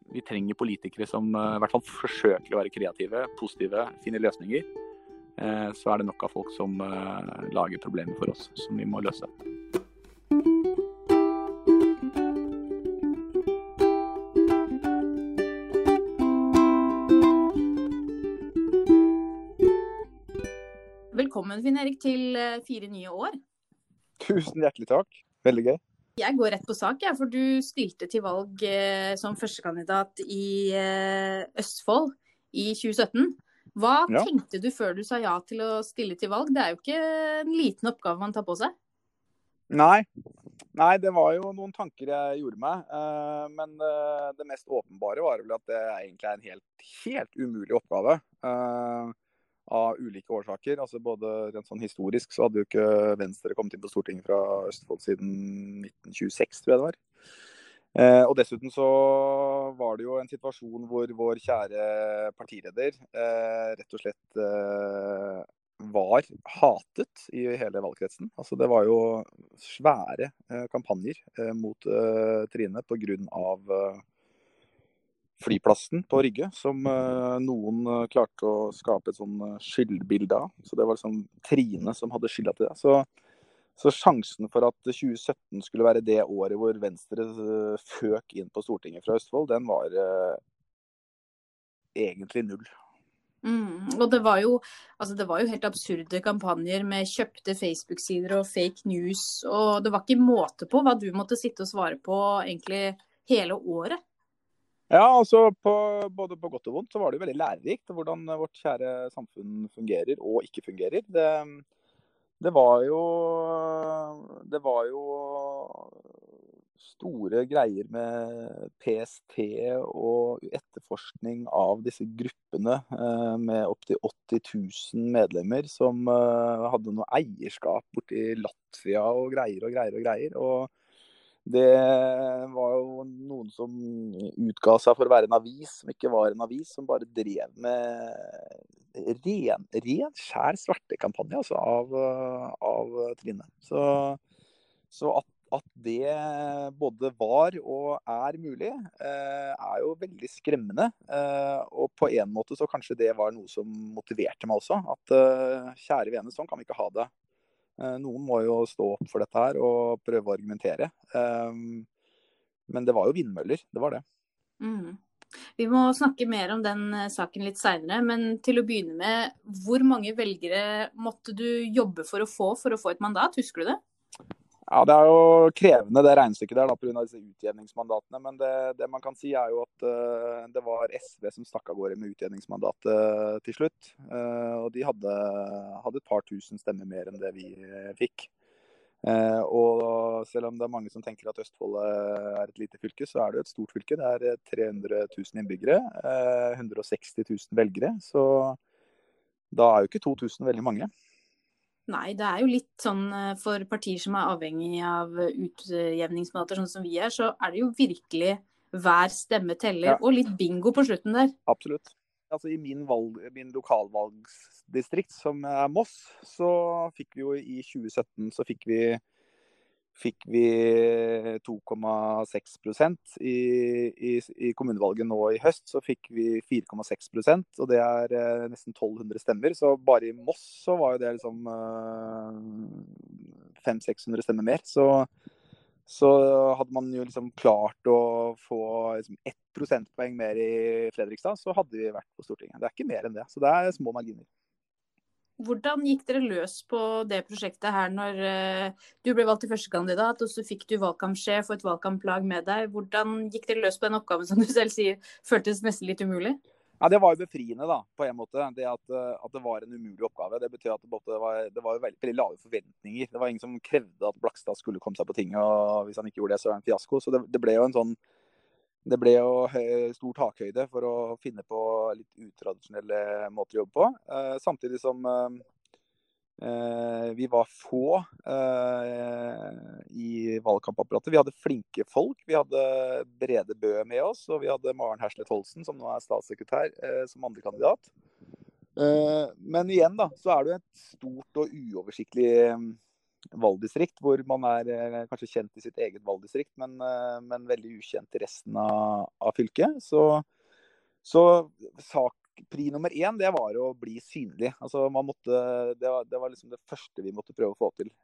vi trenger politikere som i hvert fall forsøker å være kreative, positive, finne løsninger. Så det nok av folk som lager problemer for oss, som vi må løse. Velkommen, Finn Erik, til 4 nye år. Tusen hjertelig takk. Veldig gøy. Jeg går rett på sak, for du stilte til valg som førstekandidat i Østfold i 2017. Hva tenkte du før du sa ja til å stille til valg? Det jo ikke en liten oppgave man tar på seg. Nei, det var jo noen tanker jeg gjorde meg, men det mest åpenbare var vel at det egentlig en helt umulig oppgave. Av ulike årsaker. Altså både rent sånn historisk så hadde jo ikke Venstre kommet inn på Stortinget fra Østfold siden 1926, tror jeg det var. Og dessuten så var det jo en situasjon hvor vår kjære partileder rett og slett var hatet i hele valgkretsen. Altså det var jo svære kampanjer mot Trine på grunn av flyplassen på Rygge, som noen klarte å skape et sånn skyldbilde av. Så det var liksom Trine som hadde skylda til det. Så sjansen for at 2017 skulle være det året hvor Venstre føk inn på Stortinget fra Østfold, den var egentlig null. Og det var jo helt absurde kampanjer med kjøpte Facebook-sider og fake news, og det var ikke måte på hva du måtte sitte og svare på egentlig hele året. Ja, altså både på godt og vondt så var det jo veldig lærerikt hvordan vårt kjære samfunn fungerer og ikke fungerer. Det var jo store greier med PST og etterforskning av disse gruppene med opp til 80 000 medlemmer som hadde noe eierskap borti Latvia og greier. Og det var jo noen som utga seg for å være en avis, som ikke var en avis, som bare drev med ren skjær svarte-kampanje altså, av Trine. Så at det både var og mulig, jo veldig skremmende. Og på en måte så kanskje det var noe som motiverte meg også. At kjære vene, sånn kan vi ikke ha det. Noen må jo stå opp for dette her og prøve å argumentere. Men det var jo vindmøller, det var det. Vi må snakke mer om den saken litt senere, men til å begynne med, hvor mange velgere måtte du jobbe for å få et mandat, husker du det? Ja, det jo krevende det regnestykket der da, på grunn av disse utjevningsmandatene, men det man kan si jo at det var SV som stakk av gårde med utjevningsmandatet til slutt, og de hadde et par tusen stemmer mer enn det vi fikk. Og selv om det mange som tenker at Østfold et lite fylke, så det jo et stort fylke. Det 300 000 innbyggere, 160 000 velgere, så da jo ikke 2000 veldig mange. Nei, det jo litt sånn for partier som avhengig av utjevningsmandater, sånn som vi så det jo virkelig hver stemme teller, og litt bingo på slutten der. Absolutt. Altså i min lokalvalgsdistrikt, som Moss, så fikk vi jo i 2017, så fikk vi 2,6%. I kommunevalget nå i høst så fikk vi 4,6%, og det nesten 1200 stemmer. Så bare i Moss så var jo det liksom 500-600 stemmer mer. Så hadde man jo liksom klart å få liksom 1 prosentpoeng mer i Fredrikstad, så hadde vi vært på Stortinget. Det ikke mer enn det, så det små marginer. Hvordan gikk dere løs på det prosjektet her når du ble valgt til førstekandidat, og så fikk du valgkampsjef og et valgkamplag med deg? Hvordan gikk dere løs på den oppgaven som du selv sier føltes nesten litt umulig? Ja, det var jo befriende da, på en måte, det at det var en umulig oppgave. Det betyr at det var veldig lave forventninger. Det var ingen som krevde at Blakstad skulle komme seg på tinget, og hvis han ikke gjorde det, så det en fiasko. Så det ble jo det ble jo stor takhøyde for å finne på litt utradisjonelle måter å jobbe på. Samtidig som vi var få i valgkampapparatet. Vi hadde flinke folk. Vi hadde Brede Bø med oss, og vi hadde Maren Herslet Holsen, som nå statssekretær, som andre kandidat. Men igjen da, så det jo et stort og uoversiktlig valgdistrikt, hvor man kanskje kjent i sitt eget valgdistrikt, men veldig ukjent i resten av fylket. Så pri nummer 1, det var å bli synlig. Altså det var liksom det første vi måtte prøve å få til.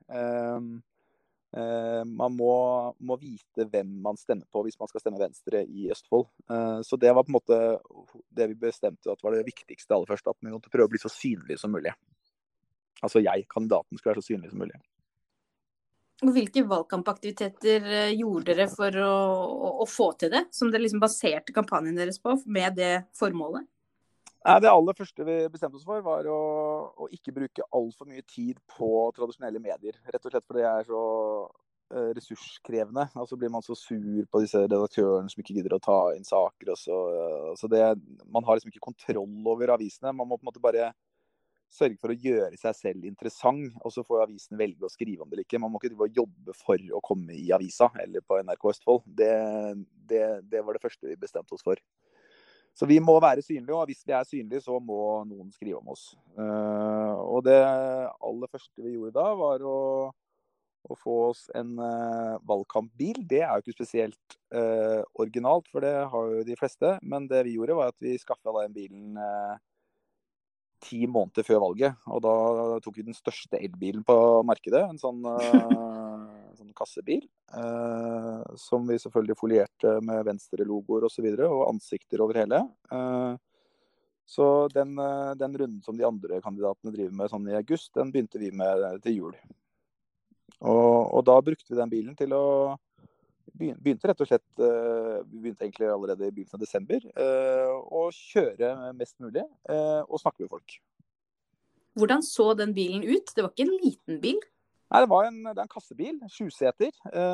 Man må vite hvem man stemmer på hvis man skal stemme Venstre i Østfold. Så det var på en måte det vi bestemte at var det viktigste aller først, at vi måtte prøve å bli så synlige som mulig. Altså kandidaten skulle være så synlig som mulig. Og hvilke valgkampaktiviteter gjorde dere for å få til det, som dere liksom baserte kampanjen deres på med det formålet? Det aller første vi bestemte oss for var å ikke bruke alt for mye tid på tradisjonelle medier. Rett og slett fordi det så ressurskrevende. Altså blir man så sur på disse redaktørene som ikke gidder å ta inn saker. Man har liksom ikke kontroll over avisene. Man må på en måte bare sørge for å gjøre seg selv interessant, og så får avisen velge å skrive om det eller ikke. Man må ikke jobbe for å komme i avisa eller på NRK Østfold. Det var det første vi bestemte oss for. Så vi må være synlige, og hvis vi synlige, så må noen skrive om oss. Og det aller første vi gjorde da, var å få oss en valgkampbil. Det jo ikke spesielt originalt, for det har jo de fleste. Men det vi gjorde var at vi skaffet den bilen 10 måneder før valget. Og da tok vi den største elbilen på markedet, en sånn kassebil, som vi selvfølgelig folierte med Venstre-logoer og så videre, og ansikter over hele. Så den runden som de andre kandidatene driver med sånn i august, den begynte vi med til jul. Og da brukte vi den bilen til å begynte rett og slett, vi begynte egentlig allerede i begynnelsen av desember, å kjøre mest mulig og snakke med folk. Hvordan så den bilen ut? Det var ikke en liten bil? Nei, det er en kassebil, 7-seter,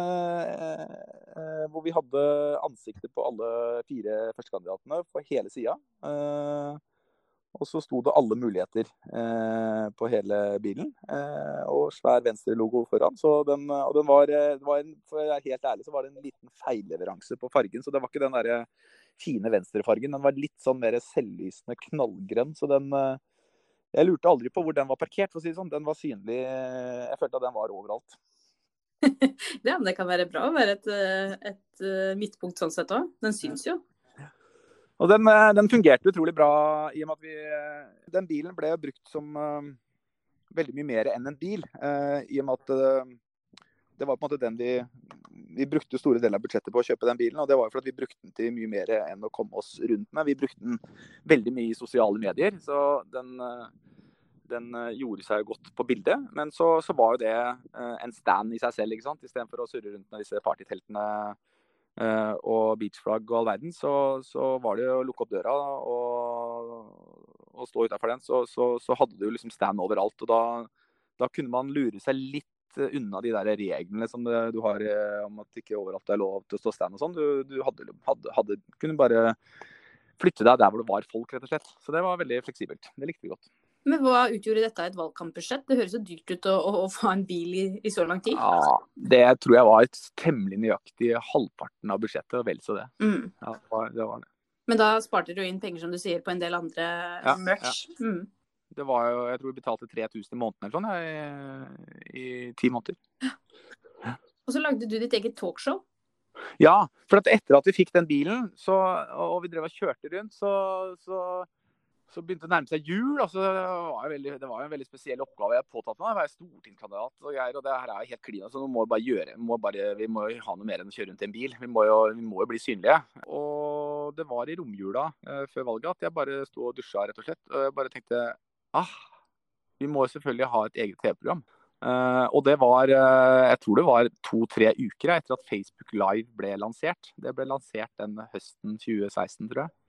hvor vi hadde ansikter på alle 4 førstekandidatene på hele siden. Og så sto det alle muligheter på hele bilen, og svær Venstre-logo foran. Så for å være helt ærlig, så var det en liten feilleveranse på fargen, så det var ikke den der fine Venstre-fargen. Den var litt sånn mer selvlysende knallgrønn, så jeg lurte aldri på hvor den var parkert, for å si det sånn. Den var synlig, jeg følte at den var overalt. Det kan være bra å være et midtpunkt sånn sett også. Den syns jo. Og den fungerte utrolig bra, i og med at den bilen ble brukt som veldig mye mer enn en bil, i og med at det var på en måte den vi brukte store deler av budsjettet på å kjøpe den bilen, og det var jo fordi vi brukte den til mye mer enn å komme oss rundt med. Vi brukte den veldig mye i sosiale medier, så den gjorde seg godt på bildet, men så var jo det en stand i seg selv, ikke sant? I stedet for å surre rundt med disse partyteltene og beachflagg og all verden, så var det å lukke opp døra og stå utenfor den, så hadde du liksom stand overalt, og da kunne man lure seg litt unna de der reglene som du har om at ikke overalt lov til å stå stand og sånn. Du kunne bare flytte deg der hvor det var folk, rett og slett. Så det var veldig fleksibelt. Det likte vi godt. Men hva utgjorde dette et valgkampbudsjett? Det høres så dyrt ut å få en bil i så lang tid. Ja, det tror jeg var et temmelig nøyaktig halvparten av budsjettet, og vel så det. Ja, det var det. Men da sparte du inn penger, som du sier, på en del andre merch. Ja. Det var jo, jeg tror vi betalte 3000 i måneden eller sånn, i 10 måneder. Ja. Og så lagde du ditt eget talkshow? Ja, for etter at vi fikk den bilen, og vi drev og kjørte rundt, så begynte det å nærme seg jul. Altså, det var en veldig spesiell oppgave jeg påtatt meg. Jeg var stortingskandidat og greier, og det her helt klin. Altså, vi må ha noe mer enn å kjøre rundt i en bil. Vi må jo bli synlige. Og det var i romjula før valget at jeg bare sto og dusja, rett og slett. Og jeg bare tenkte, vi må selvfølgelig ha et eget TV-program. Og det var, jeg tror det var 2-3 uker etter at Facebook Live ble lansert. Det ble lansert den høsten 2016, tror jeg.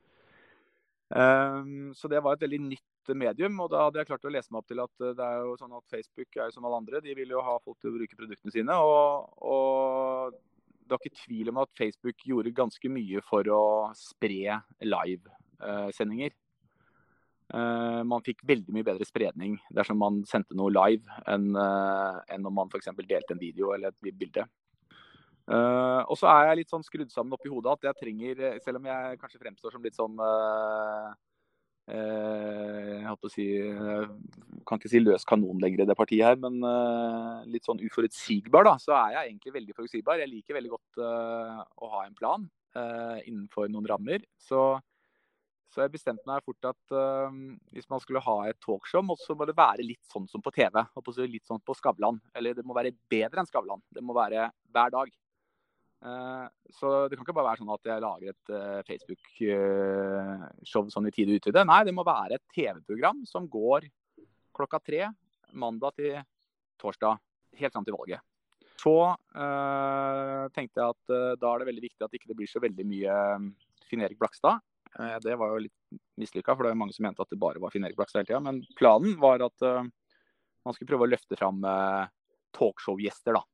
Så det var et veldig nytt medium, og da hadde jeg klart å lese meg opp til at det jo sånn at Facebook jo som alle andre, de vil jo ha folk til å bruke produktene sine, og det var ikke tvil om at Facebook gjorde ganske mye for å spre live-sendinger. Man fikk veldig mye bedre spredning dersom man sendte noe live enn om man for eksempel delte en video eller et bilde. Og så jeg litt sånn skrudd sammen opp i hodet at jeg trenger, selv om jeg kanskje fremstår som litt sånn jeg holdt på å si, kan ikke si løs kanon lenger i det partiet her, men litt sånn uforutsigbar da, så er jeg egentlig veldig forutsigbar. Jeg liker veldig godt å ha en plan innenfor noen rammer. Så jeg bestemte meg fort at hvis man skulle ha et talkshow, så må det være litt sånn som på TV, litt sånn på Skavlan. Eller det må være bedre enn Skavlan. Det må være hver dag. Så det kan ikke bare være sånn at jeg lager et Facebook-show sånn i tide og utide. Nei, det må være et TV-program som går 3:00, mandag til torsdag, helt frem til valget. Så tenkte jeg at da er det veldig viktig at ikke det blir så veldig mye Finn Erik Blakstad. Det var jo litt mislykket, for det er mange som mente at det bare var Finn Erik Blakstad hele tiden. Men planen var at man skulle prøve å løfte fram talkshow-gjester da.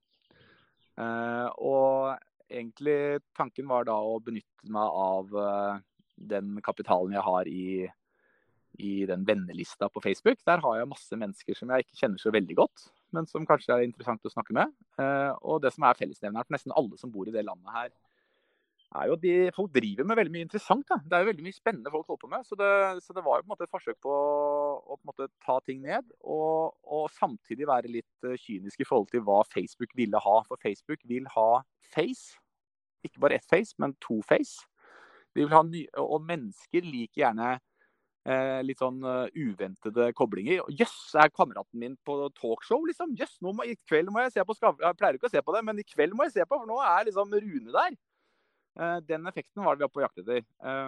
Og egentlig tanken var da å benytte meg av den kapitalen jeg har i den vennelista på Facebook. Der har jeg masse mennesker som jeg ikke kjenner så veldig godt, men som kanskje er interessant å snakke med. Og det som er fellesnevneren for nesten alle som bor i det landet her, er jo at folk driver med veldig mye interessant. Da. Det er jo veldig mye spennende folk holder på med. Så det var jo på en måte et forsøk på å på en måte ta ting ned, og samtidig være litt kynisk i forhold til hva Facebook ville ha. For Facebook vil ha face, ikke bare ett face, men 2 face. De vil ha og mennesker liker gjerne litt sånn uventede koblinger. Jøss, er kameraten min på talkshow, liksom? Jøss, i kveld må jeg se på Skavlan. Jeg pleier ikke å se på det, men i kveld må jeg se på, for nå er liksom Rune der. Den effekten var det vi var på jakt etter.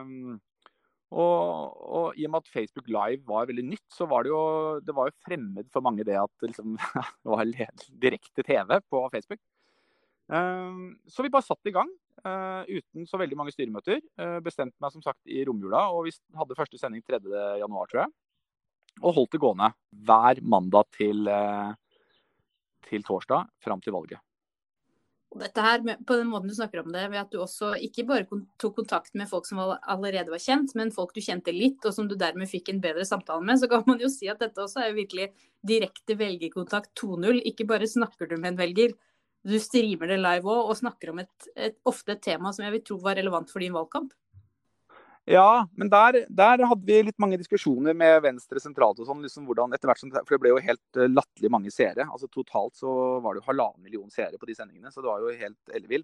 Og i og med at Facebook Live var veldig nytt, så var det var jo fremmed for mange det at liksom, det var direkte TV på Facebook. Så vi bare satt i gang, uten så veldig mange styremøter. Bestemte meg som sagt i romjula, og vi hadde første sending 3. januar, tror jeg. Og holdt det gående hver mandag til torsdag, frem til valget. Og dette her, på den måten du snakker om det, ved at du også ikke bare tok kontakt med folk som allerede var kjent, men folk du kjente litt, og som du dermed fikk en bedre samtale med, så kan man jo si at dette også er jo virkelig direkte velgerkontakt 2.0. Ikke bare snakker du med en velger, du streamer det live også, og snakker om ofte et tema som jeg vil tro var relevant for din valgkamp. Ja, men der hadde vi litt mange diskusjoner med Venstre sentralt og sånn, liksom hvordan etter hvert, for det ble jo helt latterlig mange seere. Altså totalt så var det jo 1,5 million seere på de sendingene, så det var jo helt ellevilt.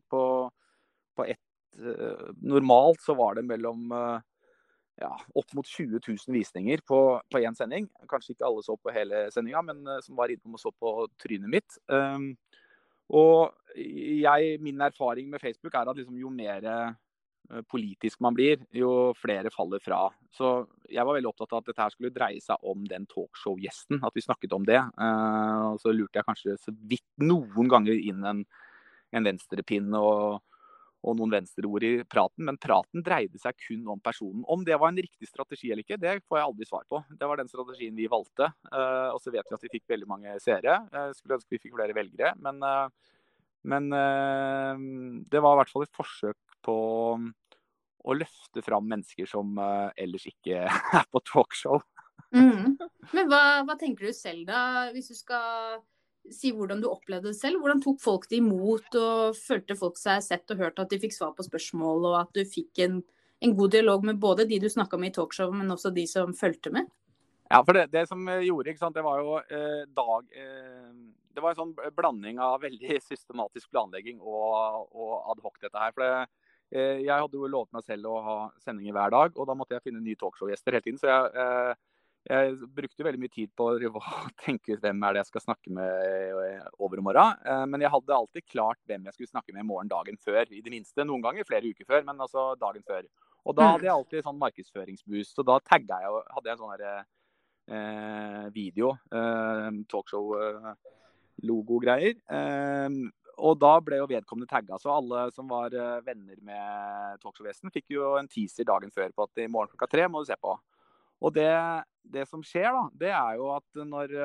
Normalt så var det mellom opp mot 20 000 visninger på en sending. Kanskje ikke alle så på hele sendinga, men som var innom og så på trynet mitt. Og min erfaring med Facebook er at liksom jo mer politisk man blir, jo flere faller fra. Så jeg var veldig opptatt av at dette her skulle dreie seg om den talkshow-gjesten, at vi snakket om det. Og så lurte jeg kanskje så vidt noen ganger inn en venstrepinn og noen venstreord i praten, men praten dreide seg kun om personen. Om det var en riktig strategi eller ikke, det får jeg aldri svar på. Det var den strategien vi valgte, og så vet vi at vi fikk veldig mange seere. Jeg skulle ønske vi fikk flere velgere, men det var i hvert fall et forsøk på å løfte fram mennesker som ellers ikke er på talkshow. Men hva tenker du selv da, hvis du skal si hvordan du opplevde det selv? Hvordan tok folk det imot, og følte folk seg sett og hørt at de fikk svar på spørsmål, og at du fikk en god dialog med både de du snakket med i talkshow, men også de som fulgte med? Ja, for det som gjorde, ikke sant, det var jo det var en sånn blanding av veldig systematisk planlegging og ad hoc dette her. For jeg hadde jo lovet meg selv å ha sendinger hver dag, og da måtte jeg finne nye talkshow-gjester hele tiden. Så jeg brukte veldig mye tid på å tenke ut hvem er det jeg skal snakke med over i morgen. Men jeg hadde alltid klart hvem jeg skulle snakke med i morgen dagen før, i det minste. Noen ganger flere uker før, men altså dagen før. Og da hadde jeg alltid sånn markedsføringsboost, og da hadde jeg en sånn der video, talkshow-logo-greier. Og da ble jo vedkommende tagget, så alle som var venner med talkshow-gjesten fikk jo en teaser dagen før på at i morgen 3:00 må du se på. Og det som skjer da, det er jo at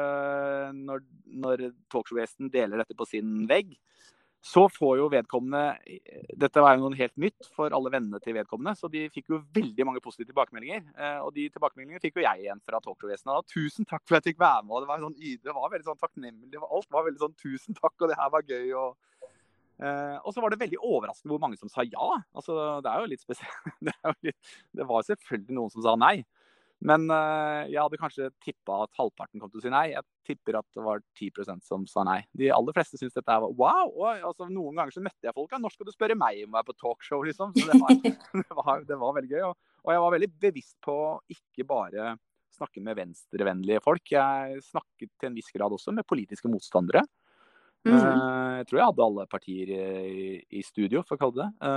når talkshow-gjesten deler dette på sin vegg, så får jo vedkommende, dette var jo noe helt nytt for alle vennene til vedkommende, så de fikk jo veldig mange positive tilbakemeldinger, og de tilbakemeldingene fikk jo jeg igjen fra talkshow-gjesten. Tusen takk for at jeg fikk være med, og det var veldig sånn takknemlig, alt var veldig sånn tusen takk, og det her var gøy, og så var det veldig overraskende hvor mange som sa ja. Altså, det er jo litt spesielt, det var selvfølgelig noen som sa nei. Men jeg hadde kanskje tippet at halvparten kom til å si nei. Jeg tipper at det var 10% som sa nei. De aller fleste synes dette var wow. Oi, altså, noen ganger så møtte jeg folk. Når skal du spørre meg om å være på talkshow, liksom? Så det var veldig gøy. Og jeg var veldig bevisst på å ikke bare snakke med venstrevennlige folk. Jeg snakket til en viss grad også med politiske motstandere. Jeg tror jeg hadde alle partier i studio, for å kalle det.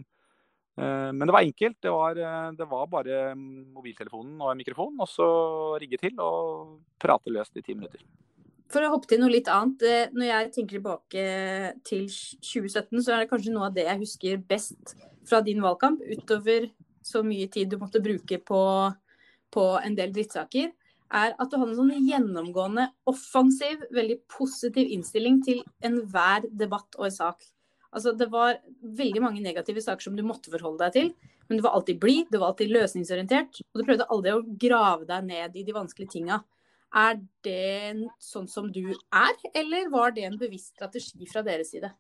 Men det var enkelt. Det var bare mobiltelefonen og en mikrofon, og så rigge til og prate løst i 10 minutter. For å hoppe til noe litt annet, når jeg tenker tilbake til 2017, så er det kanskje noe av det jeg husker best fra din valgkamp, utover så mye tid du måtte bruke på en del drittsaker, er at du hadde en sånn gjennomgående offensiv, veldig positiv innstilling til enhver debatt og sak. Altså, det var veldig mange negative saker som du måtte forholde deg til, men du var alltid blid, du var alltid løsningsorientert, og du prøvde aldri å grave deg ned i de vanskelige tingene. Er det sånn som du er, eller var det en bevisst strategi fra deres side?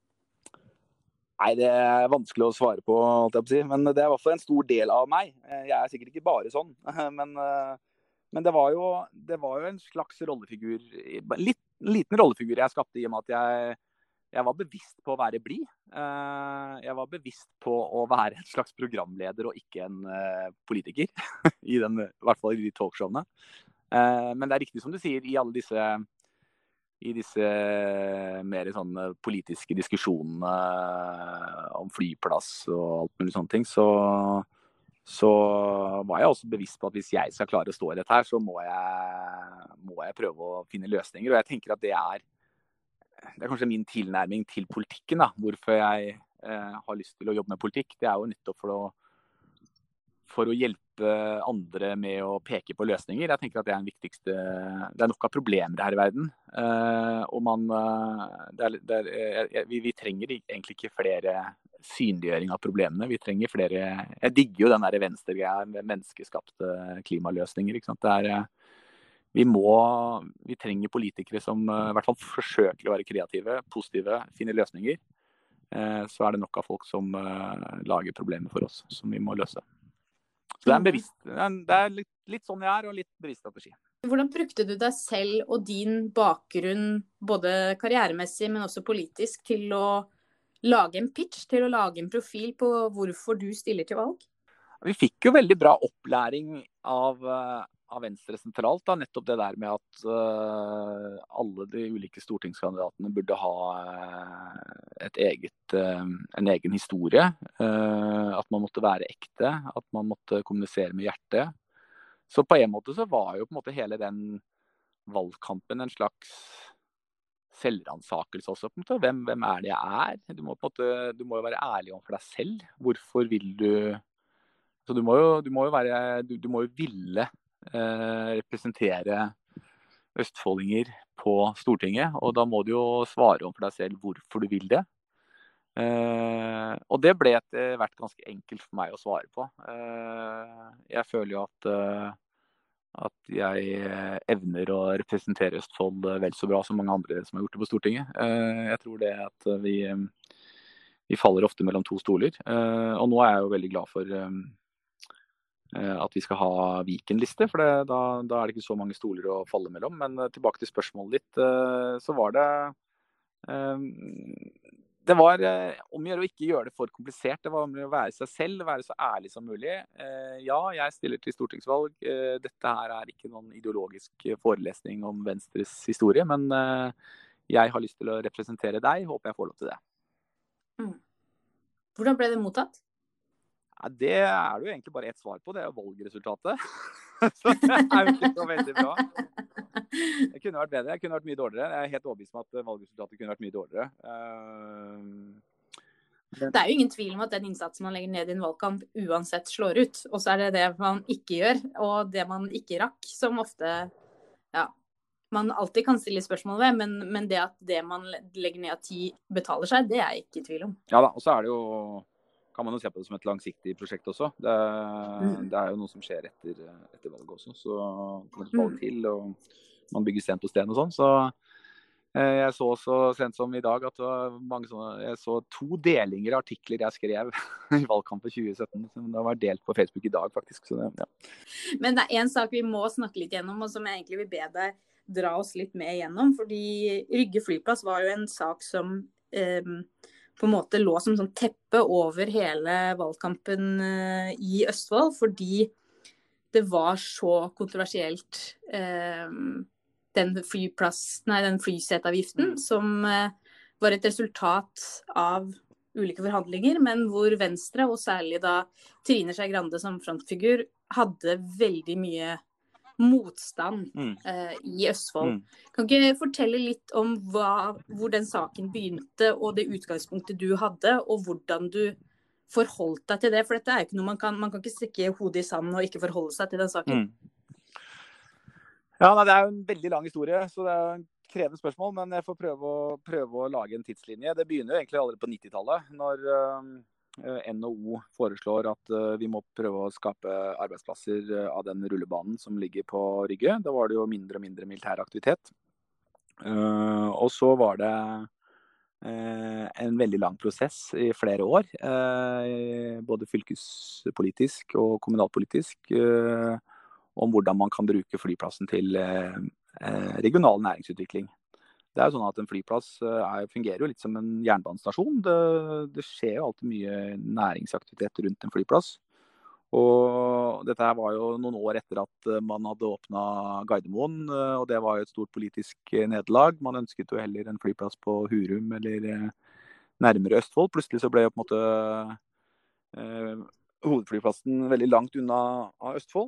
Nei, det er vanskelig å svare på, alt jeg på å si, men det er i hvert fall en stor del av meg. Jeg er sikkert ikke bare sånn, men det var jo en slags rollefigur, liten rollefigur jeg skapte i og med at jeg var bevisst på å være blid. Jeg var bevisst på å være en slags programleder og ikke en politiker, i hvert fall i de talkshowene. Men det er riktig som du sier, i alle disse mer sånne politiske diskusjonene om flyplass og alt mulig sånne ting, så var jeg også bevisst på at hvis jeg skal klare å stå i dette her, så må jeg prøve å finne løsninger. Og jeg tenker at det er kanskje min tilnærming til politikken, da. Hvorfor jeg har lyst til å jobbe med politikk. Det er jo nettopp for å hjelpe andre med å peke på løsninger. Jeg tenker at det er den viktigste. Det er nok av problemer her i verden. Og vi trenger egentlig ikke flere synliggjøring av problemene. Vi trenger flere. Jeg digger jo den der venstregreia med menneskeskapte klimaløsninger, ikke sant? Vi trenger politikere som i hvert fall forsøker å være kreative, positive, finne løsninger. Så er det nok av folk som lager problemer for oss, som vi må løse. Så det er litt sånn jeg er, og litt bevisst strategi. Hvordan brukte du deg selv og din bakgrunn, både karrieremessig, men også politisk, til å lage en pitch, til å lage en profil på hvorfor du stiller til valg? Vi fikk jo veldig bra opplæring av Venstre sentralt, da, nettopp det der med at alle de ulike stortingskandidatene burde ha en egen historie, at man måtte være ekte, at man måtte kommunisere med hjertet. Så på en måte så var jo på en måte hele den valgkampen en slags selvransakelse også, på en måte. Hvem er det jeg er? Du må jo være ærlig overfor deg selv. Hvorfor vil du... Så du må jo ville representere østfoldinger på Stortinget, og da må du jo svare om for deg selv hvorfor du vil det. Og det ble etter hvert ganske enkelt for meg å svare på. Jeg føler jo at jeg evner å representere Østfold vel så bra som mange andre som har gjort det på Stortinget. Jeg tror det at vi faller ofte mellom to stoler, og nå er jeg jo veldig glad for at vi skal ha Viken-liste, for da er det ikke så mange stoler å falle mellom. Men tilbake til spørsmålet ditt, så var det var om å gjøre å ikke gjøre det for komplisert. Det var om å være seg selv, være så ærlig som mulig. Ja, jeg stiller til stortingsvalg. Dette her er ikke noen ideologisk forelesning om Venstres historie, men jeg har lyst til å representere deg. Håper jeg får lov til det. Hvordan ble det mottatt? Ja, det er det jo egentlig bare ett svar på. Det er jo valgresultatet. Så det er jo ikke så veldig bra. Det kunne vært bedre. Det kunne vært mye dårligere. Jeg er helt overbevist om at valgresultatet kunne vært mye dårligere. Det er jo ingen tvil om at den innsatsen man legger ned i en valgkamp uansett slår ut. Og så er det man ikke gjør, og det man ikke rakk, som ofte man alltid kan stille spørsmål ved, men det at det man legger ned av tid betaler seg, det er jeg ikke i tvil om. Ja da, og så er det jo, kan man jo se på det som et langsiktig prosjekt også. Det er jo noe som skjer etter valget også, så kommer det valg til, og man bygger sten på sten og sånn. Så Jeg så så sent som i dag at det var mange sånne, jeg så 2 delinger av artikler jeg skrev i valgkampen 2017, som det var delt på Facebook i dag faktisk. Så det, ja. Men det en sak vi må snakke litt gjennom, og som jeg egentlig vil be deg dra oss litt med igjennom, fordi Rygge flyplass var jo en sak som på en måte lå som sånn teppe over hele valgkampen i Østfold, fordi det var så kontroversielt den flyseteavgiften, som var et resultat av ulike forhandlinger, men hvor Venstre, og særlig da Trine Skei Grande som frontfigur, hadde veldig mye motstand i Østfold. Kan ikke fortelle litt om hvor den saken begynte, og det utgangspunktet du hadde, og hvordan du forholdt deg til det? For dette er jo ikke noe man kan ikke stikke hodet i sanden og ikke forholde seg til den saken. Ja, nei, det er jo en veldig lang historie, så det er en krevende spørsmål, men jeg får prøve å lage en tidslinje. Det begynner jo egentlig allerede på 90-tallet, når NHO foreslår at vi må prøve å skape arbeidsplasser av den rullebanen som ligger på Rygge. Da var det jo mindre og mindre militær aktivitet. Og så var det en veldig lang prosess i flere år, både fylkespolitisk og kommunalpolitisk, om hvordan man kan bruke flyplassen til regional næringsutvikling. Det er jo sånn at en flyplass fungerer jo litt som en jernbanestasjon. Det skjer jo alltid mye næringsaktivitet rundt en flyplass. Og dette her var jo noen år etter at man hadde åpnet Gardermoen, og det var jo et stort politisk nederlag. Man ønsket jo heller en flyplass på Hurum eller nærmere Østfold. Plutselig så ble jo på en måte hovedflyplassen veldig langt unna av Østfold.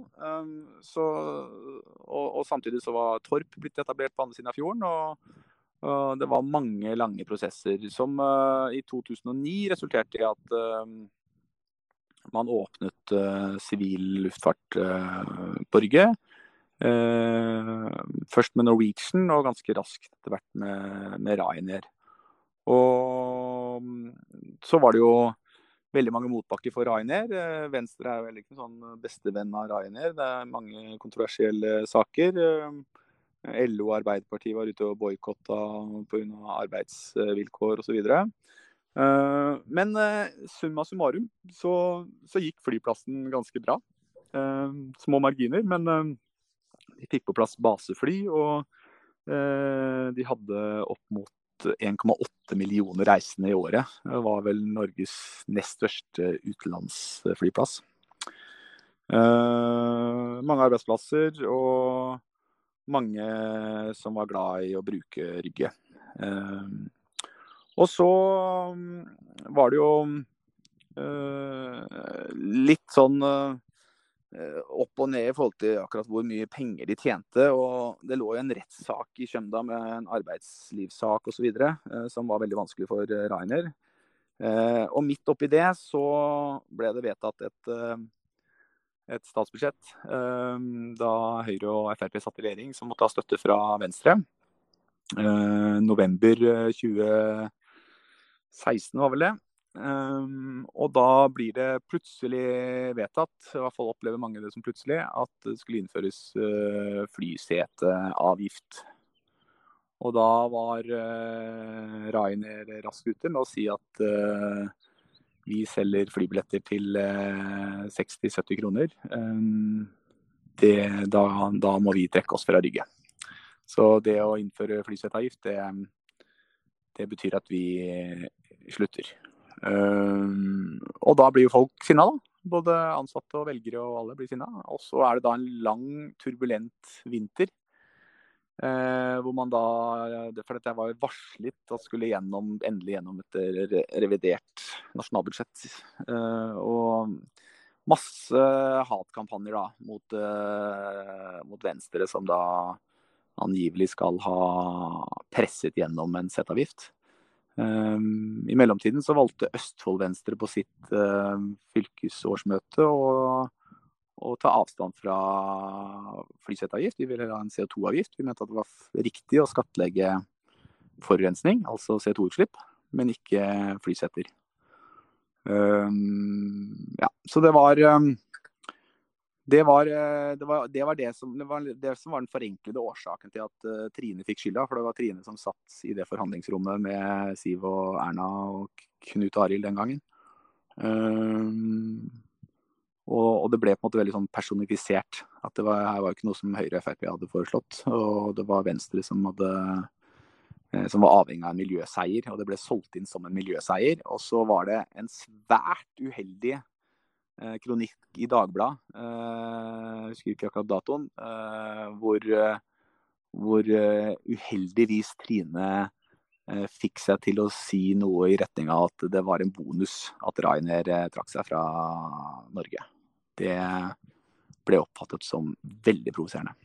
Og samtidig så var Torp blitt etablert på andre siden av fjorden, og det var mange lange prosesser som i 2009 resulterte i at man åpnet sivil luftfart på Rygge. Først med Norwegian, og ganske raskt etter hvert med Ryanair. Og så var det jo veldig mange motbakker for Ryanair. Venstre er vel ikke en sånn bestevenn av Ryanair. Det er mange kontroversielle saker. LO og Arbeiderpartiet var ute og boykottet på grunn av arbeidsvilkår og så videre. Men summa summarum så gikk flyplassen ganske bra. Små marginer, men de fikk på plass basefly, og de hadde opp mot 1,8 millioner reisende i året. Det var vel Norges nest største utenlandsflyplass. Mange arbeidsplasser og mange som var glad i å bruke Rygge. Og så var det jo litt sånn opp og ned i forhold til akkurat hvor mye penger de tjente, og det lå jo en rettssak i Kjømda med en arbeidslivssak og så videre, som var veldig vanskelig for Ryanair. Og midt oppi det så ble det vedtatt et statsbudsjett, da Høyre og FrP satt i regjering, som måtte ha støtte fra Venstre. November 2016 var vel det. Og da blir det plutselig vedtatt, i hvert fall opplever mange det som plutselig, at det skulle innføres flyseteavgift. Og da var Ryanair raskt ute med å si at vi selger flybilletter til 60-70 kroner. Da må vi trekke oss fra Rygge. Så det å innføre flyseteavgift, det betyr at vi slutter. Og da blir jo folk sinna da. Både ansatte og velgere og alle blir sinna. Og så er det da en lang, turbulent vinter. Hvor man da, for dette var jo varslet at skulle endelig gjennom et revidert nasjonalbudsjett. Og masse hatkampanjer da mot Venstre, som da angivelig skal ha presset gjennom en seteavgift. I mellomtiden så valgte Østfold Venstre på sitt fylkesårsmøte å ta avstand fra flyseteavgift. Vi ville ha en CO2-avgift. Vi mente at det var riktig å skattlegge forurensning, altså CO2-utslipp, men ikke flyseter. Ja, så det var Det var det som var den forenklede årsaken til at Trine fikk skylda, for det var Trine som satt i det forhandlingsrommet med Siv og Erna og Knut Arild den gangen. Og det ble på en måte veldig sånn personifisert, at her var ikke noe som Høyre og FrP hadde foreslått, og det var Venstre som var avhengig av en miljøseier, og det ble solgt inn som en miljøseier, og så var det en svært uheldig kronikk i Dagbladet, jeg husker ikke akkurat datoen, hvor uheldigvis Trine fikk seg til å si noe i retning av at det var en bonus at Ryanair trakk seg fra Norge. Det ble oppfattet som veldig provoserende.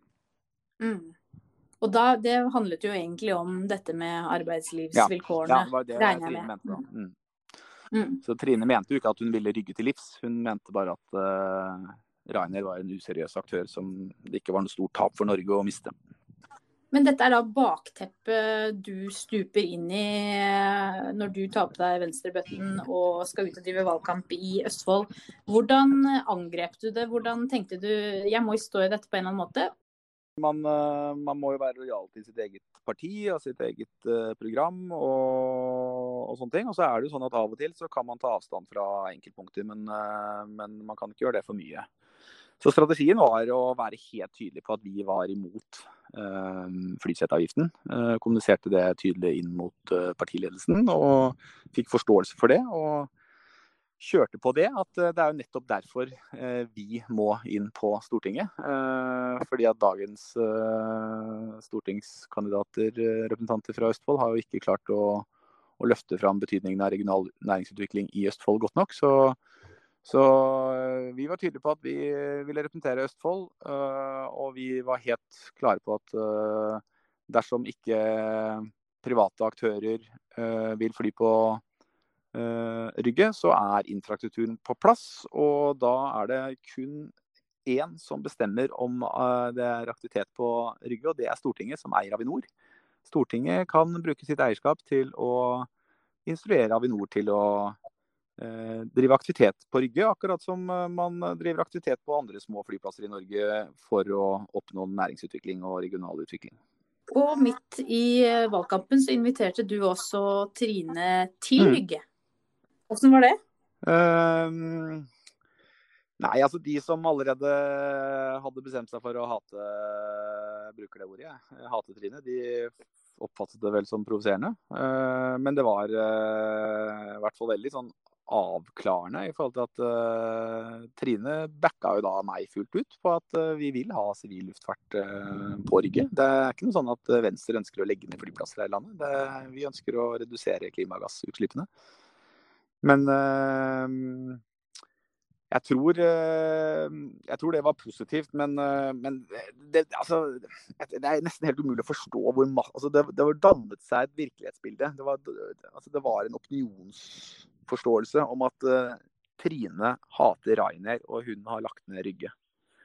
Og det handlet jo egentlig om dette med arbeidslivsvilkårene. Ja, det var det Trine mente da. Så Trine mente jo ikke at hun ville Rygge til livs. Hun mente bare at Ryanair var en useriøs aktør som det ikke var noe stort tap for Norge å miste. Men dette da bakteppet du stuper inn i når du tar på deg venstrebøtten og skal ut og drive valgkamp i Østfold. Hvordan angrep du det? Hvordan tenkte du, jeg må jo stå i dette på en eller annen måte? Man må jo være lojal til sitt eget parti og sitt eget program og sånne ting. Og så det jo sånn at av og til så kan man ta avstand fra enkeltpunkter, men man kan ikke gjøre det for mye. Så strategien var å være helt tydelig på at vi var imot flyseteavgiften. Kommuniserte det tydelig inn mot partiledelsen og fikk forståelse for det. Og kjørte på det, at det jo nettopp derfor vi må inn på Stortinget. Fordi at dagens stortingskandidater, representanter fra Østfold, har jo ikke klart å løfte fram betydningen av regional næringsutvikling i Østfold godt nok. Så vi var tydelige på at vi ville representere Østfold, og vi var helt klare på at dersom ikke private aktører vil fly på Rygge, så infrastrukturen på plass, og da det kun én som bestemmer om det aktivitet på Rygge, og det Stortinget, som eier Avinor. Stortinget kan bruke sitt eierskap til å instruere Avinor til å drive aktivitet på Rygge, akkurat som man driver aktivitet på andre små flyplasser i Norge for å oppnå næringsutvikling og regional utvikling. Og midt i valgkampen så inviterte du også Trine til Rygge. Hvordan var det? Nei, altså de som allerede hadde bestemt seg for å bruker det ordet, hate Trine, de oppfattet det vel som provoserende. Men det var i hvert fall veldig sånn avklarende i forhold til at Trine backa jo da meg fullt ut på at vi vil ha sivil luftfart på Rygge. Det ikke noe sånn at Venstre ønsker å legge ned flyplasser her i landet. Vi ønsker å redusere klimagassutslippene. Men jeg tror det var positivt, men det nesten helt umulig å forstå hvor det var dannet seg et virkelighetsbilde. Det var en opinionsforståelse om at Trine hater Ryanair, og hun har lagt ned Rygge.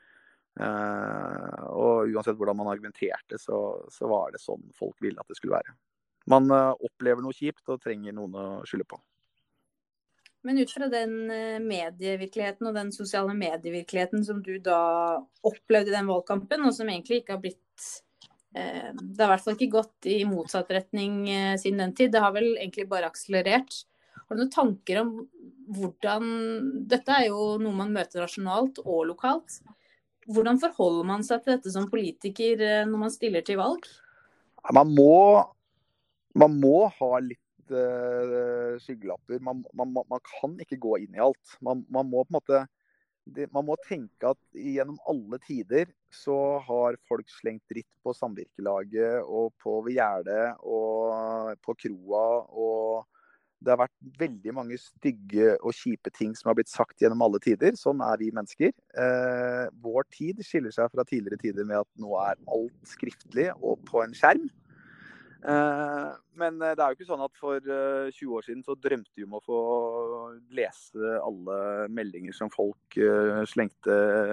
Og uansett hvordan man argumenterte, så var det sånn folk ville at det skulle være. Man opplever noe kjipt og trenger noen å skylde på. Men ut fra den medievirkeligheten og den sosiale medievirkeligheten som du da opplevde i den valgkampen, og som egentlig ikke har blitt det har i hvert fall ikke gått i motsatt retning siden den tid, det har vel egentlig bare akselerert. Har du noen tanker om hvordan, dette jo noe man møter nasjonalt og lokalt, hvordan forholder man seg til dette som politiker når man stiller til valg? Man må ha litt skyggelapper. Man kan ikke gå inn i alt. Man må på en måte man må tenke at gjennom alle tider så har folk slengt dritt på samvirkelaget og på Gjerdet og på kroa, og det har vært veldig mange stygge og kjipe ting som har blitt sagt gjennom alle tider. Sånn vi mennesker. Vår tid skiller seg fra tidligere tider med at nå alt skriftlig og på en skjerm. Men det jo ikke sånn at for 20 år siden så drømte vi om å få lese alle meldinger som folk slengte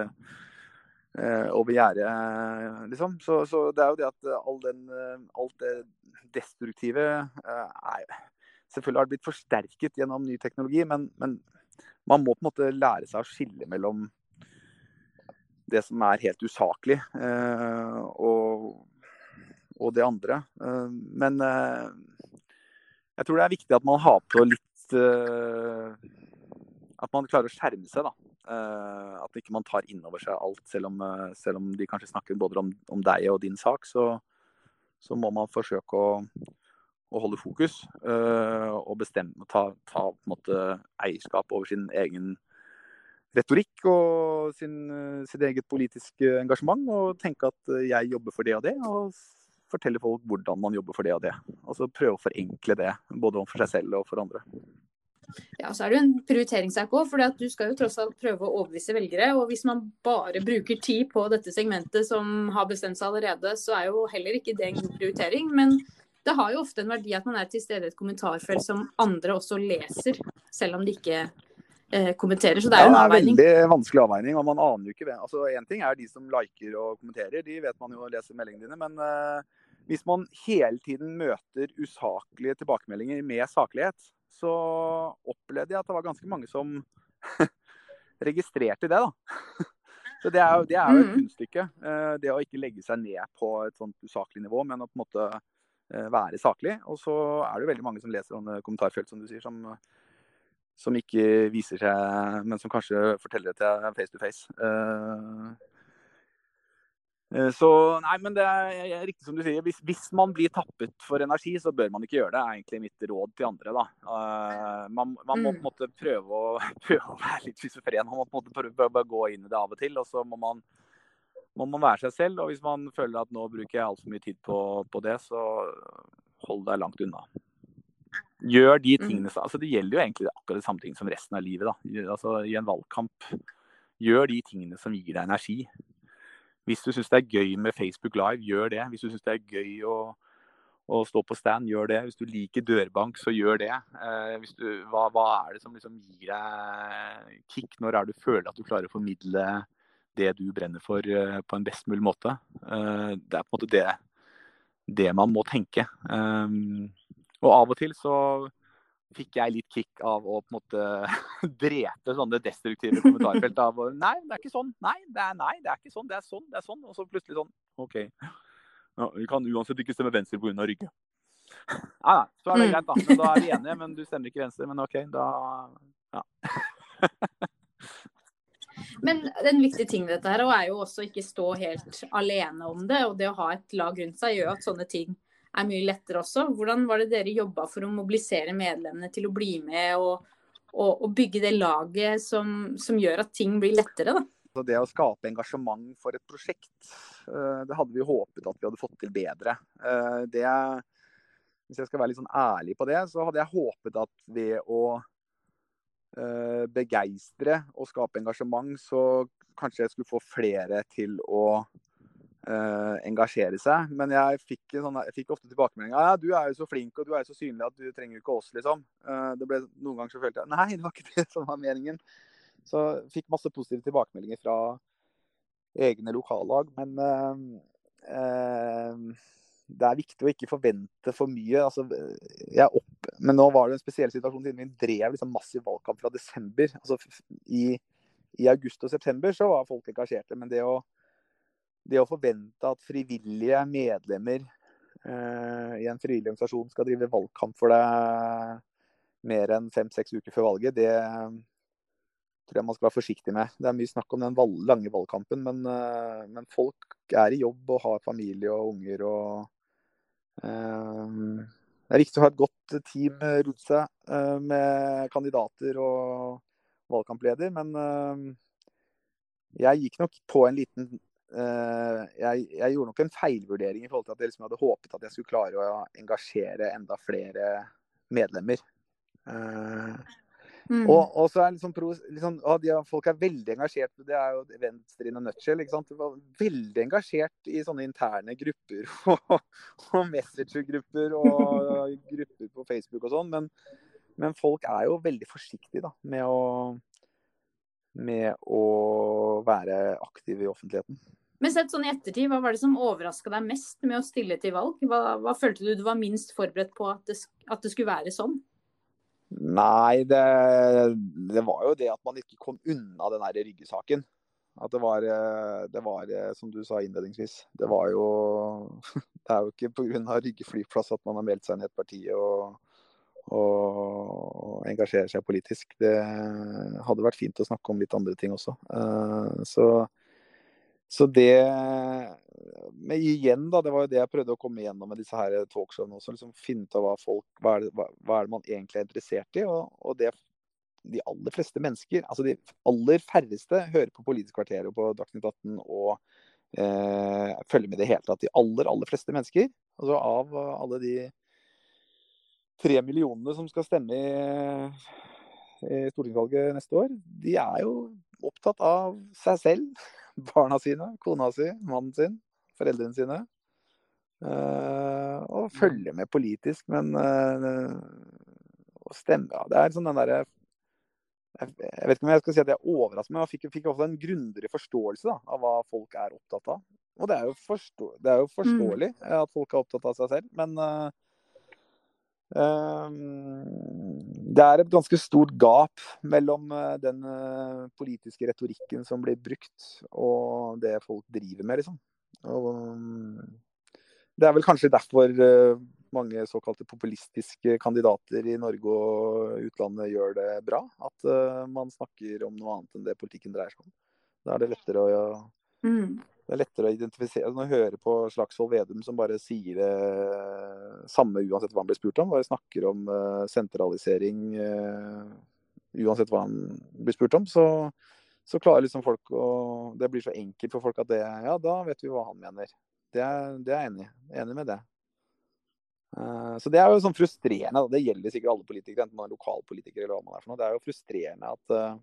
over gjerdet, liksom. Så det jo det at alt det destruktive selvfølgelig har det blitt forsterket gjennom ny teknologi, men man må på en måte lære seg å skille mellom det som helt usaklig, og det andre. Men jeg tror det viktig at man har på litt, at man klarer å skjerme seg da. At ikke man tar inn over seg alt, selv om de kanskje snakker både om deg og din sak, så må man forsøke å holde fokus, og bestemme, ta på en måte eierskap over sin egen retorikk og sitt eget politiske engasjement, og tenke at jeg jobber for det og det, og fortelle folk hvordan man jobber for det og det. Altså prøve å forenkle det, både for seg selv og for andre. Ja, så det jo en prioriteringssak også, for du skal jo tross alt prøve å overbevise velgere, og hvis man bare bruker tid på dette segmentet som har bestemt seg allerede, så jo heller ikke det en god prioritering, men det har jo ofte en verdi at man til stede i et kommentarfelt som andre også leser, selv om de ikke kommenterer, så det jo en avveining. Det veldig vanskelig avveining, og man aner jo ikke det. Altså, en ting de som liker og kommenterer, de vet man jo å lese meldingene dine, men hvis man hele tiden møter usaklige tilbakemeldinger med saklighet, så opplevde jeg at det var ganske mange som registrerte det da. Så det jo et kunststykke, det å ikke legge seg ned på et sånt usaklig nivå, men å på en måte være saklig. Og så det jo veldig mange som leser sånne kommentarfelt, som du sier, som ikke viser seg, men som kanskje forteller det til face to face. Så nei, men det riktig som du sier. Hvis man blir tappet for energi, så bør man ikke gjøre det. Det egentlig mitt råd til andre da. Man må på en måte prøve å være litt schizofren. Man må på en måte prøve å gå inn i det av og til, og så må man være seg selv. Og hvis man føler at nå bruker jeg alt for mye tid på det, så hold deg langt unna. Gjør de tingene, altså det gjelder jo egentlig akkurat det samme ting som resten av livet da. Altså i en valgkamp, gjør de tingene som gir deg energi. Hvis du synes det gøy med Facebook Live, gjør det. Hvis du synes det gøy å stå på stand, gjør det. Hvis du liker dørbank, så gjør det. Hva det som liksom gir deg kick? Når du føler at du klarer å formidle det du brenner for på en best mulig måte? Det på en måte det man må tenke. Og av og til så fikk jeg litt kick av å på en måte drepe sånne destruktive kommentarfelt av nei, det ikke sånn, nei, det ikke sånn, det sånn, og så plutselig sånn, ok, ja, vi kan uansett ikke stemme venstre på grunn av Rygge. Nei, så det greit da, men da vi enige, men du stemmer ikke venstre, men ok, da, ja. Men den viktige ting dette her jo også ikke stå helt alene om det, og det å ha et lag rundt seg gjør at sånne ting mye lettere også. Hvordan var det dere jobbet for å mobilisere medlemmene til å bli med og bygge det laget som gjør at ting blir lettere da? Det å skape engasjement for et prosjekt, det hadde vi håpet at vi hadde fått til bedre. Hvis jeg skal være litt sånn ærlig på det, så hadde jeg håpet at ved å begeistre og skape engasjement, så kanskje jeg skulle få flere til å engasjere seg, men jeg fikk ofte tilbakemeldinger, ja, du jo så flink og du jo så synlig at du trenger ikke oss liksom. Det ble noen ganger så følte jeg, nei, det var ikke det som var meningen. Så jeg fikk masse positive tilbakemeldinger fra egne lokallag, men det viktig å ikke forvente for mye. Altså, men nå var det en spesiell situasjon siden vi drev liksom massiv valgkamp fra desember. Altså, i august og september så var folk engasjerte, men det å forvente at frivillige medlemmer i en frivillig organisasjon skal drive valgkamp for deg mer enn 5-6 uker før valget, det tror jeg man skal være forsiktig med. Det mye snakk om den lange valgkampen, men folk i jobb og har familie og unger. Det viktig å ha et godt team rundt seg med kandidater og valgkampleder, men jeg gikk nok på en liten jeg gjorde nok en feilvurdering i forhold til at jeg liksom hadde håpet at jeg skulle klare å engasjere enda flere medlemmer. Og så liksom, folk veldig engasjert, det jo Venstre in a nutshell, ikke sant? De var veldig engasjert i sånne interne grupper og messengergrupper og grupper på Facebook og sånn, men folk jo veldig forsiktige da, med å være aktive i offentligheten. Men sett sånn i ettertid, hva var det som overrasket deg mest med å stille til valg? Hva følte du var minst forberedt på at det skulle være sånn? Nei, det var jo det at man ikke kom unna den der Rygge-saken. At det var som du sa innledningsvis, det var jo det er jo ikke på grunn av Rygge flyplass at man har meldt seg inn i et parti og engasjere seg politisk. Det hadde vært fint å snakke om litt andre ting også. Så det, men igjen da, det var jo det jeg prøvde å komme igjennom med disse her talkshowene også, liksom finne ut av hva er det man egentlig er interessert i, og det de aller fleste mennesker, altså de aller færreste hører på Politisk kvarter og på Dagsnytt 18 og følger med det hele tatt. De aller fleste mennesker, altså av alle de 3 millionene som skal stemme i stortingsvalget neste år, de er jo opptatt av seg selv, barna sine, kona si, mannen sin, foreldrene sine, og følger med politisk, men å stemme, ja, det er sånn den der, jeg vet ikke om jeg skal si at jeg er overrasket, men jeg fikk også en grundigere forståelse da, av hva folk er opptatt av. Og det er jo forståelig at folk er opptatt av seg selv, men det er et ganske stort gap mellom den politiske retorikken som blir brukt, og det folk driver med, liksom. Og det er vel kanskje derfor mange såkalte populistiske kandidater i Norge og utlandet gjør det bra, at man snakker om noe annet enn det politikken dreier seg om. Da er det lettere å identifisere. Når jeg hører på Slagsvold Vedum som bare sier det samme uansett hva han blir spurt om, bare snakker om sentralisering uansett hva han blir spurt om, så klarer liksom folk det blir så enkelt for folk at ja, da vet vi hva han mener. Det er jeg enig med det. Så det er jo sånn frustrerende, det gjelder sikkert alle politikere, enten man er lokalpolitikere eller hva man er for noe. Det er jo frustrerende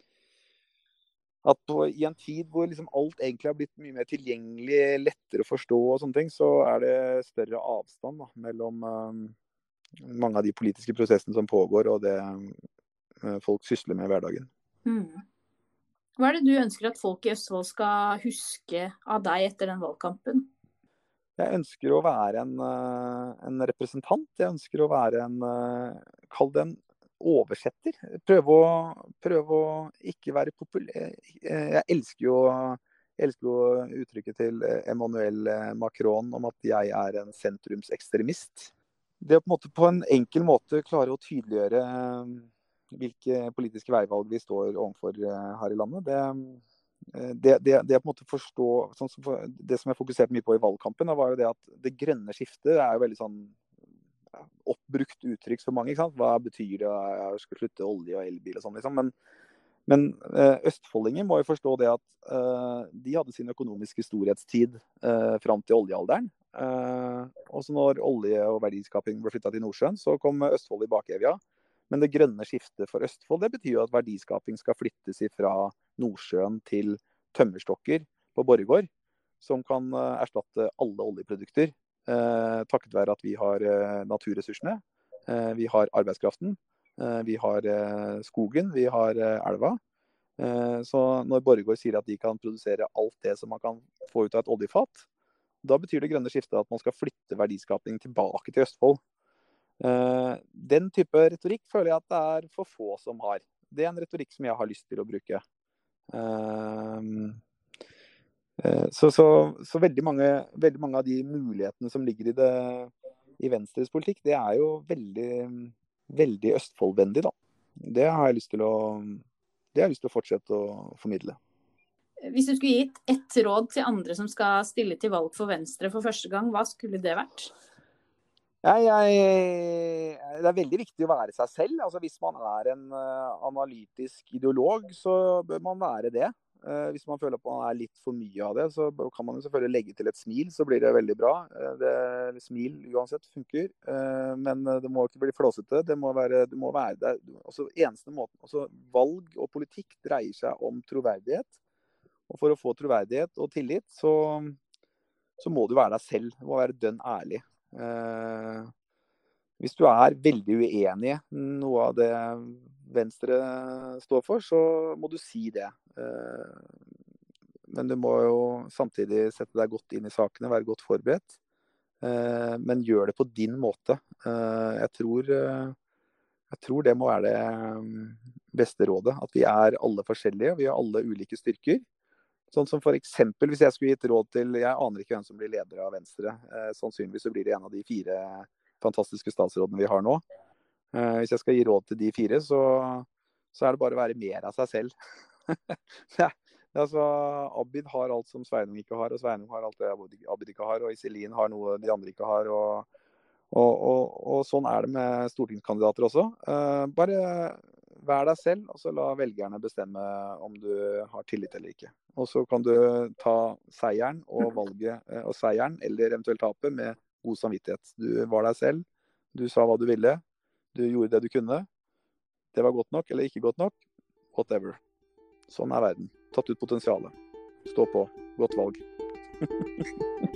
at i en tid hvor liksom alt egentlig har blitt mye mer tilgjengelig, lettere å forstå og sånne ting, så er det større avstand da, mellom mange av de politiske prosessene som pågår, og det folk sysler med i hverdagen. Hva er det du ønsker at folk i Østfold skal huske av deg etter den valgkampen? Jeg ønsker å være en representant. Jeg ønsker å være kall det en oversetter. Prøve å ikke være populær. Jeg elsker jo uttrykket til Emmanuel Macron om at jeg er en sentrumsekstremist. Det å på en enkel måte klare å tydeliggjøre hvilke politiske veivalg vi står overfor her i landet, det på en måte forstå, sånn som det som jeg fokuserte mye på i valgkampen, var jo det at det grønne skiftet er jo veldig sånn oppbrukt uttrykk for mange, ikke sant? Hva betyr det å skulle slutte olje og elbil og sånn, liksom. Men østfoldinger må jo forstå det at de hadde sin økonomiske storhetstid fram til oljealderen. Og så når olje- og verdiskaping ble flyttet til Nordsjøen, så kom Østfold i bakevja. Men det grønne skiftet for Østfold, det betyr jo at verdiskaping skal flyttes fra Nordsjøen til tømmerstokker på Borregaard, som kan erstatte alle oljeprodukter, takket være at vi har naturressursene, vi har arbeidskraften, vi har skogen, vi har elva. Så når Borregaard sier at de kan produsere alt det som man kan få ut av et oljefat, da betyr det grønne skiftet at man skal flytte verdiskaping tilbake til Østfold. Den type retorikk føler jeg at det er for få som har. Det er en retorikk som jeg har lyst til å bruke. Så veldig mange av de mulighetene som ligger i Venstres politikk, det er jo veldig Østfoldvennlig, da. Det har jeg lyst til å fortsette å formidle. Hvis du skulle gitt ett råd til andre som skal stille til valg for Venstre for første gang, hva skulle det vært? Det er veldig viktig å være seg selv. Altså, hvis man er en analytisk ideolog, så bør man være det. Hvis man føler at man er litt for mye av det, så kan man jo selvfølgelig legge til et smil, så blir det veldig bra. Smil uansett funker, men det må ikke bli flåsete. Det må være der. Eneste måten, valg og politikk dreier seg om troverdighet. Og for å få troverdighet og tillit, så må du være deg selv. Du må være dønn ærlig. Hvis du er veldig uenig i noe av det Venstre står for, så må du si det. Men du må jo samtidig sette deg godt inn i sakene, være godt forberedt. Men gjør det på din måte. Jeg tror det må være det beste rådet. At vi er alle forskjellige, vi har alle ulike styrker. Sånn som for eksempel, hvis jeg skulle gitt råd til, jeg aner ikke hvem som blir leder av Venstre. Sannsynligvis så blir det en av de 4 fantastiske statsrådene vi har nå. Hvis jeg skal gi råd til de 4, så er det bare å være mer av seg selv. Altså, Abid har alt som Sveinung ikke har, og Sveinung har alt det Abid ikke har, og Iselin har noe de andre ikke har, og sånn er det med stortingskandidater også. Bare vær deg selv, og så la velgerne bestemme om du har tillit eller ikke. Og så kan du ta seieren og valget, og seieren, eller eventuelt tapet, med god samvittighet. Du var deg selv, du sa hva du ville, du gjorde det du kunne. Det var godt nok, eller ikke godt nok, whatever. Sånn er verden. Tatt ut potensialet. Stå på. Godt valg.